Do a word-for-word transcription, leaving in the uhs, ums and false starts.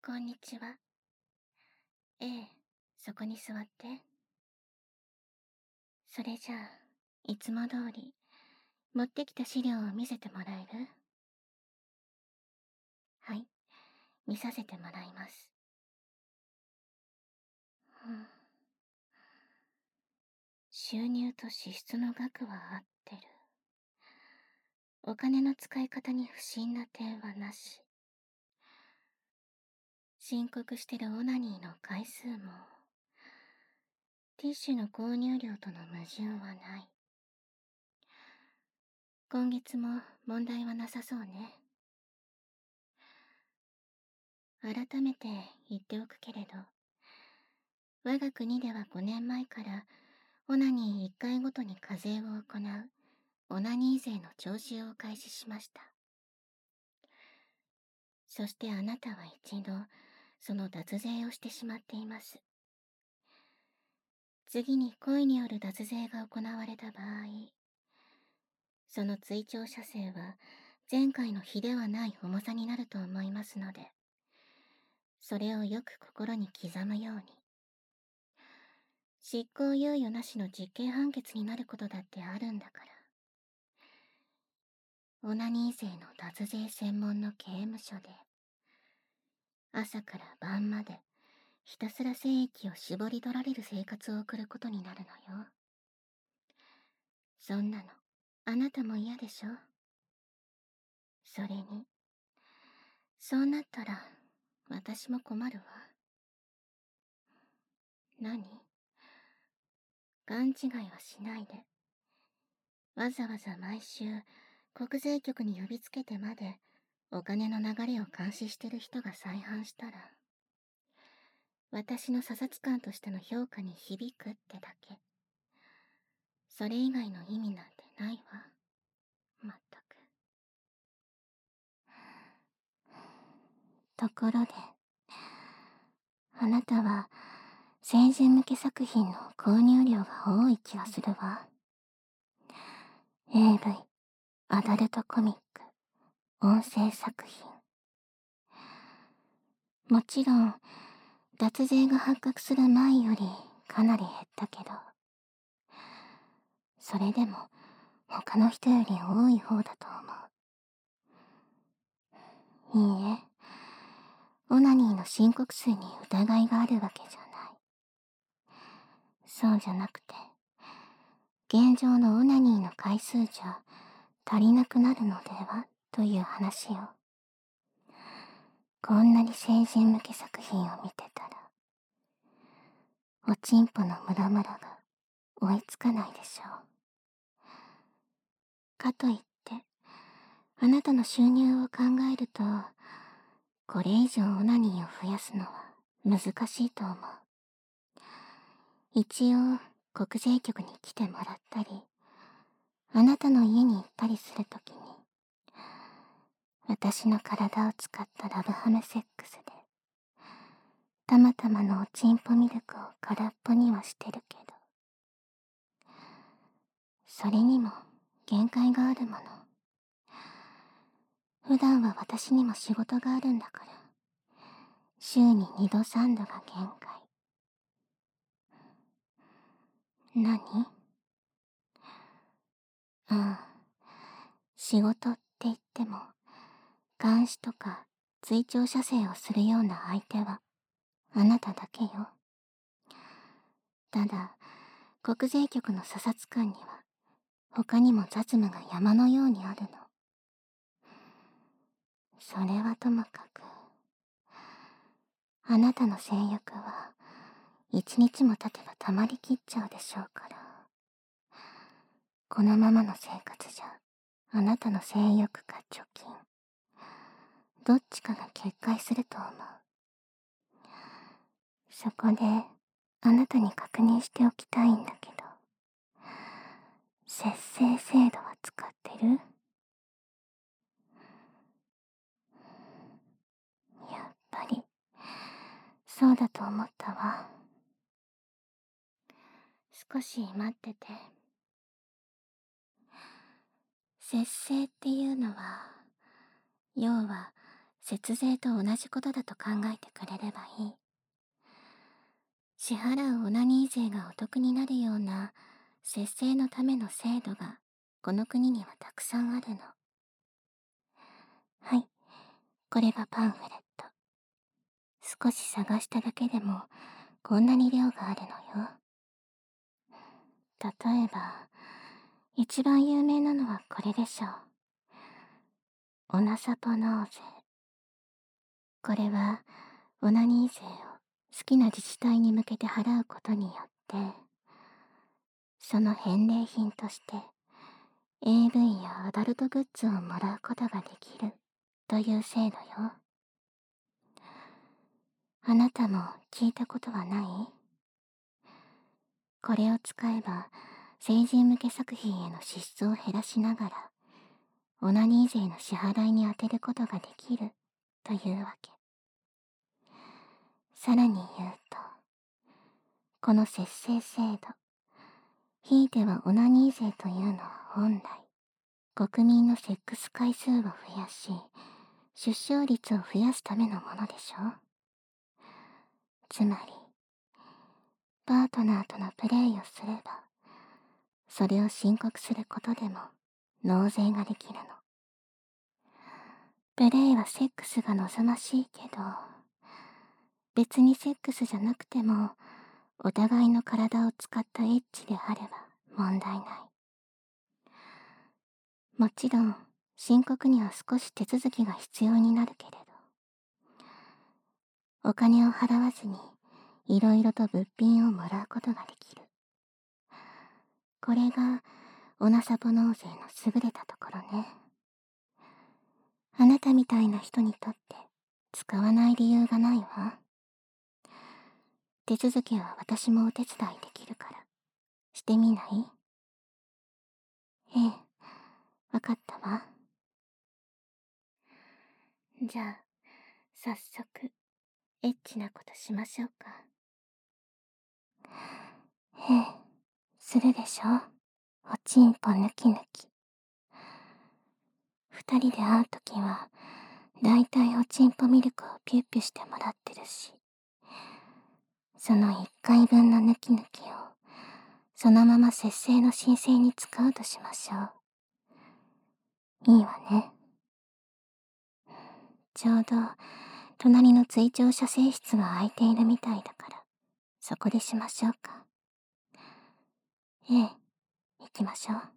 こんにちは。ええ、そこに座って。それじゃあ、いつも通り、持ってきた資料を見せてもらえる？はい、見させてもらいます。うん、収入と支出の額は合ってる。お金の使い方に不審な点はなし。申告してるオナニーの回数も、ティッシュの購入量との矛盾はない。今月も問題はなさそうね。改めて言っておくけれど、我が国ではごねんまえからオナニーいっかいごとに課税を行うオナニー税の徴収を開始しました。そしてあなたは一度その脱税をしてしまっています。次に故意による脱税が行われた場合、その追徴射精は前回の比ではない重さになると思いますので、それをよく心に刻むように。執行猶予なしの実刑判決になることだってあるんだから。オナニー税の脱税専門の刑務所で、朝から晩までひたすら精液を絞り取られる生活を送ることになるのよ。そんなの、あなたも嫌でしょ？それに、そうなったら、私も困るわ。何？勘違いはしないで。わざわざ毎週、国税局に呼びつけてまで、お金の流れを監視してる人が再犯したら、私の査察官としての評価に響くってだけ。それ以外の意味なんてないわ。まったく。ところで、あなたは成人向け作品の購入量が多い気がするわ。エーブイ、アダルトコミック、音声作品。もちろん、脱税が発覚する前よりかなり減ったけど、それでも他の人より多い方だと思う。いいえ、オナニーの申告数に疑いがあるわけじゃない。そうじゃなくて、現状のオナニーの回数じゃ足りなくなるのではという話よ。こんなに成人向け作品を見てたら、おちんぽのムラムラが追いつかないでしょう。かといって、あなたの収入を考えると、これ以上オナニーを増やすのは難しいと思う。一応、国税局に来てもらったり、あなたの家に行ったりするときに、私の体を使ったラブハムセックスで、たまたまのおちんぽミルクを空っぽにはしてるけど、それにも限界があるもの。普段は私にも仕事があるんだから、週ににどさんどが限界。何？うん。仕事って言っても、監視とか追徴射精をするような相手は、あなただけよ。ただ、国税局の査察官には、他にも雑務が山のようにあるの。それはともかく、あなたの性欲は、一日も経てば溜まりきっちゃうでしょうから。このままの生活じゃ、あなたの性欲か貯金、どっちかが決壊すると思う。そこで、あなたに確認しておきたいんだけど、節制制度は使ってる？やっぱり、そうだと思ったわ。少し待ってて。節制っていうのは、要は、 節税と同じことだと考えてくれればいい。支払うオナニー税がお得になるような節制のための制度がこの国にはたくさんあるの。はい、これがパンフレット。少し探しただけでもこんなに量があるのよ。例えば、一番有名なのはこれでしょう。オナサポ納税。これはオナニー税を好きな自治体に向けて払うことによって、その返礼品として エーブイ やアダルトグッズをもらうことができるという制度よ。あなたも聞いたことはない？これを使えば成人向け作品への支出を減らしながらオナニー税の支払いに充てることができるというわけ。さらに言うと、この節制制度、ひいてはオナニー税というのは本来、国民のセックス回数を増やし、出生率を増やすためのものでしょ。つまり、パートナーとのプレイをすれば、それを申告することでも納税ができるの。プレイはセックスが望ましいけど、別にセックスじゃなくても、お互いの体を使ったエッチであれば問題ない。もちろん、申告には少し手続きが必要になるけれど、お金を払わずにいろいろと物品をもらうことができる。これがオナサポ納税の優れたところね。あなたみたいな人にとって使わない理由がないわ。手続きは私もお手伝いできるから、してみない？ええ、わかったわ。じゃあ、早速、エッチなことしましょうか。ええ、するでしょ？おちんぽ抜き抜き。二人で会うときは、だいたいおちんぽミルクをピュッピュしてもらってるし、その一回分の抜き抜きを、そのまま節制の申請に使うとしましょう。いいわね。ちょうど、隣の追徴射精室が空いているみたいだから、そこでしましょうか。ええ、行きましょう。